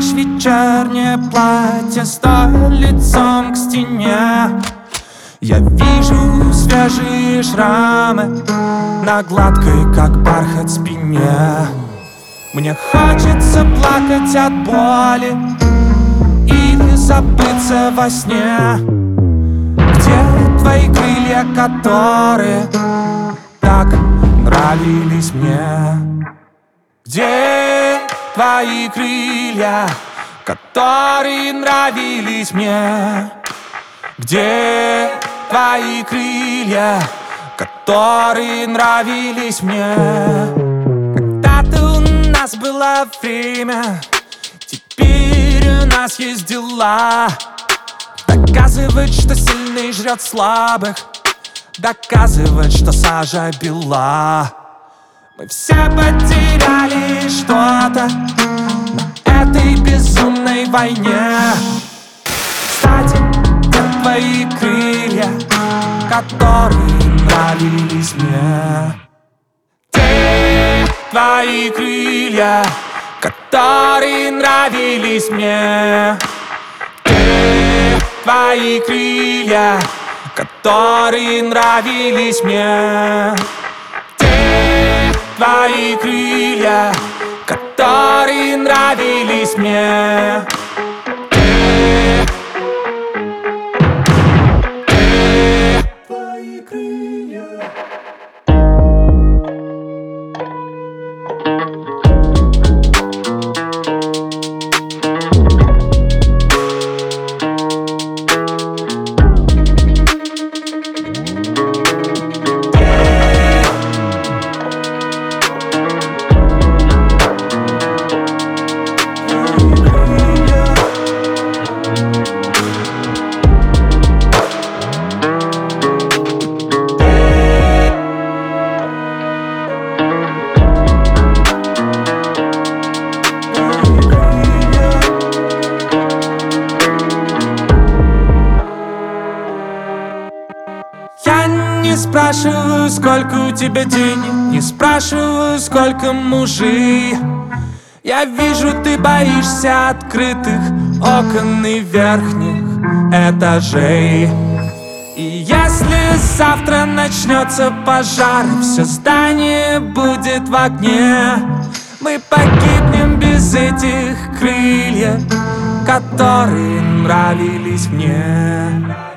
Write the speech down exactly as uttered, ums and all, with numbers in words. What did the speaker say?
наденешь вечернее платье, стоя лицом к стене. Я вижу свежие шрамы на гладкой, как бархат, спине. Мне хочется плакать от боли или забыться во сне. Где твои крылья, которые так нравились мне? Где твои крылья, которые нравились мне? Где твои крылья, которые нравились мне? Когда-то у нас было время, теперь у нас есть дела. Доказывать, что сильный жрет слабых, доказывать, что сажа бела. Мы все потеряли что-то на этой безумной войне. Кстати, где твои крылья, которые нравились мне? Где твои крылья, которые нравились мне? Где твои крылья, которые нравились мне? Где твои крылья, которые нравились мне? Где, где твои крылья? Не спрашиваю, сколько у тебя денег, не спрашиваю, сколько мужей. Я вижу, ты боишься открытых окон и верхних этажей. И если завтра начнется пожар, все здание будет в огне, мы погибнем без этих крыльев, которые нравились мне.